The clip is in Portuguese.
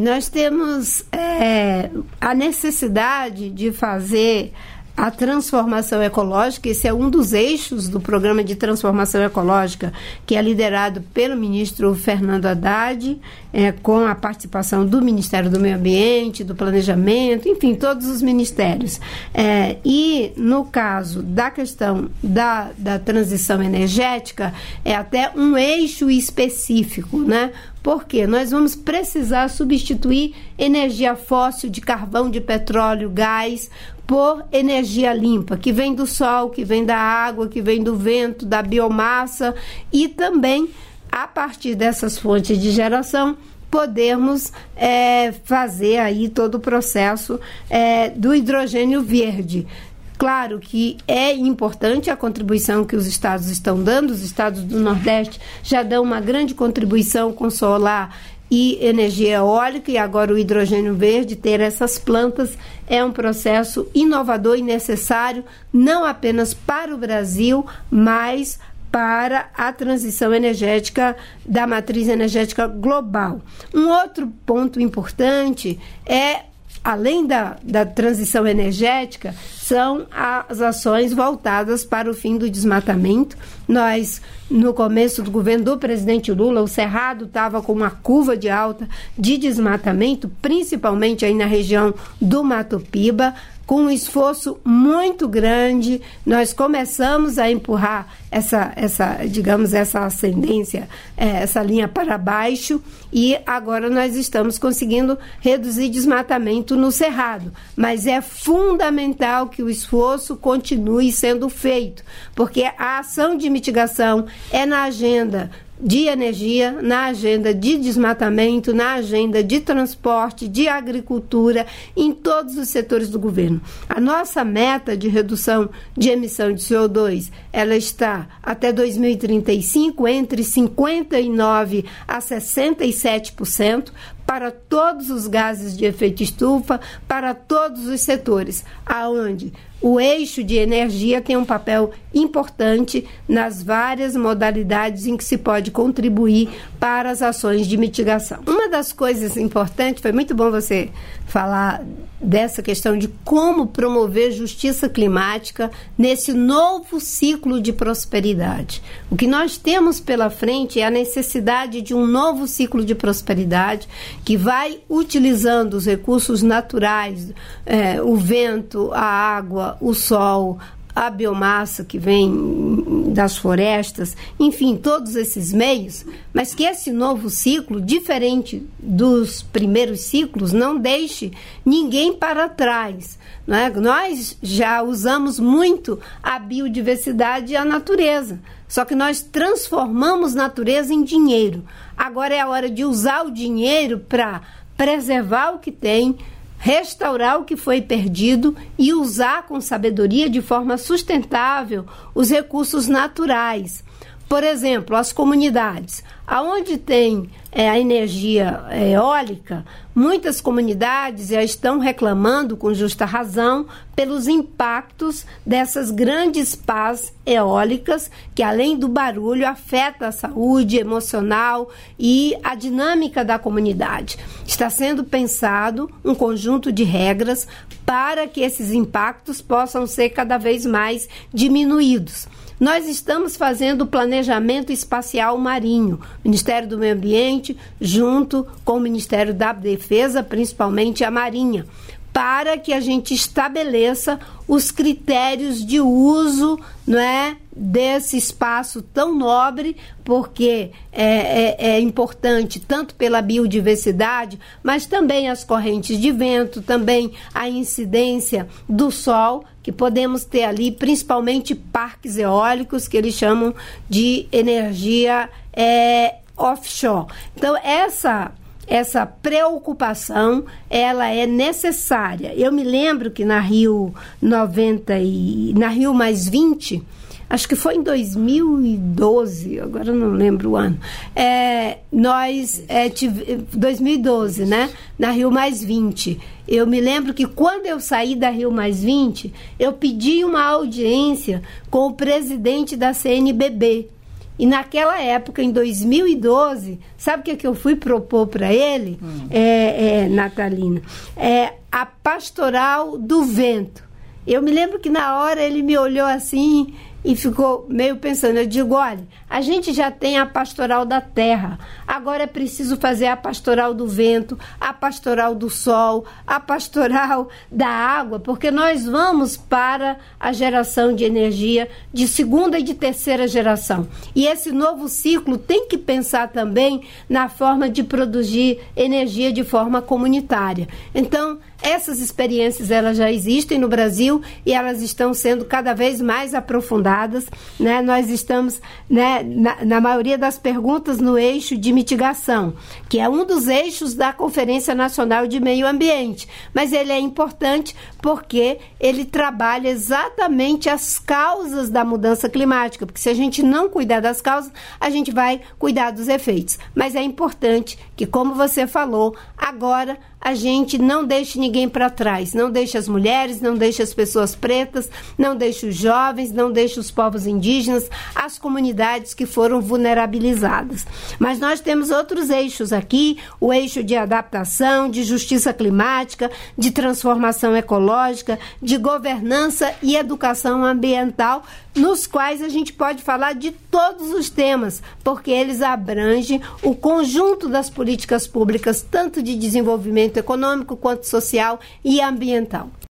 nós temos a necessidade de fazer a transformação ecológica. Esse é um dos eixos do programa de transformação ecológica, que é liderado pelo ministro Fernando Haddad, com a participação do Ministério do Meio Ambiente, do Planejamento, enfim, todos os ministérios. E no caso da questão da transição energética, é até um eixo específico, né? Porque nós vamos precisar substituir energia fóssil de carvão, de petróleo, gás, por energia limpa, que vem do sol, que vem da água, que vem do vento, da biomassa, e também, a partir dessas fontes de geração, podermos fazer aí todo o processo do hidrogênio verde. Claro que é importante a contribuição que os estados estão dando. Os estados do Nordeste já dão uma grande contribuição com solar e energia eólica, e agora o hidrogênio verde, ter essas plantas é um processo inovador e necessário, não apenas para o Brasil, mas para a transição energética da matriz energética global. Um outro ponto importante além da transição energética, são as ações voltadas para o fim do desmatamento. Nós, no começo do governo do presidente Lula, o Cerrado estava com uma curva de alta de desmatamento, principalmente aí na região do Mato Piba. Com um esforço muito grande, nós começamos a empurrar essa ascendência, essa linha para baixo, e agora nós estamos conseguindo reduzir desmatamento no Cerrado. Mas é fundamental que o esforço continue sendo feito, porque a ação de mitigação é na agenda de energia, na agenda de desmatamento, na agenda de transporte, de agricultura, em todos os setores do governo. A nossa meta de redução de emissão de CO2, ela está até 2035 entre 59% a 67%, para todos os gases de efeito estufa, para todos os setores, aonde o eixo de energia tem um papel importante nas várias modalidades em que se pode contribuir para as ações de mitigação. Uma das coisas importantes, foi muito bom você falar dessa questão de como promover justiça climática nesse novo ciclo de prosperidade. O que nós temos pela frente é a necessidade de um novo ciclo de prosperidade que vai utilizando os recursos naturais, o vento, a água, o sol, a biomassa que vem das florestas, enfim, todos esses meios, mas que esse novo ciclo, diferente dos primeiros ciclos, não deixe ninguém para trás. Não é? Nós já usamos muito a biodiversidade e a natureza, só que nós transformamos natureza em dinheiro. Agora é a hora de usar o dinheiro para preservar o que tem, restaurar o que foi perdido e usar com sabedoria, de forma sustentável, os recursos naturais. Por exemplo, as comunidades. Aonde tem a energia eólica, muitas comunidades já estão reclamando, com justa razão, pelos impactos dessas grandes pás eólicas, que além do barulho, afeta a saúde emocional e a dinâmica da comunidade. Está sendo pensado um conjunto de regras para que esses impactos possam ser cada vez mais diminuídos. Nós estamos fazendo o planejamento espacial marinho, Ministério do Meio Ambiente, junto com o Ministério da Defesa, principalmente a Marinha, para que a gente estabeleça os critérios de uso, não é, desse espaço tão nobre, porque é importante tanto pela biodiversidade, mas também as correntes de vento, também a incidência do sol, que podemos ter ali, principalmente parques eólicos, que eles chamam de energia offshore. Então, essa preocupação, ela é necessária. Eu me lembro que na Rio 90+20, acho que foi em 2012, agora eu não lembro o ano, 2012, né? Na Rio+20. Eu me lembro que quando eu saí da Rio+20, eu pedi uma audiência com o presidente da CNBB. E naquela época, em 2012, sabe o que eu fui propor para ele, Natalina? A Pastoral do Vento. Eu me lembro que na hora ele me olhou assim e ficou meio pensando. Eu digo, olha, a gente já tem a Pastoral da Terra, agora é preciso fazer a Pastoral do Vento, a Pastoral do Sol, a Pastoral da Água, porque nós vamos para a geração de energia de segunda e de terceira geração. E esse novo ciclo tem que pensar também na forma de produzir energia de forma comunitária. Então, essas experiências elas já existem no Brasil e elas estão sendo cada vez mais aprofundadas, né? Nós estamos, né, na maioria das perguntas no eixo de mitigação, que é um dos eixos da Conferência Nacional de Meio Ambiente, mas ele é importante porque ele trabalha exatamente as causas da mudança climática, porque se a gente não cuidar das causas, a gente vai cuidar dos efeitos. Mas é importante que, como você falou, agora a gente não deixe ninguém para trás, não deixe as mulheres, não deixe as pessoas pretas, não deixe os jovens, não deixe os povos indígenas, as comunidades que foram vulnerabilizadas. Mas nós temos outros eixos aqui, o eixo de adaptação, de justiça climática, de transformação ecológica, de governança e educação ambiental, nos quais a gente pode falar de todos os temas, porque eles abrangem o conjunto das políticas públicas, tanto de desenvolvimento econômico quanto social e ambiental.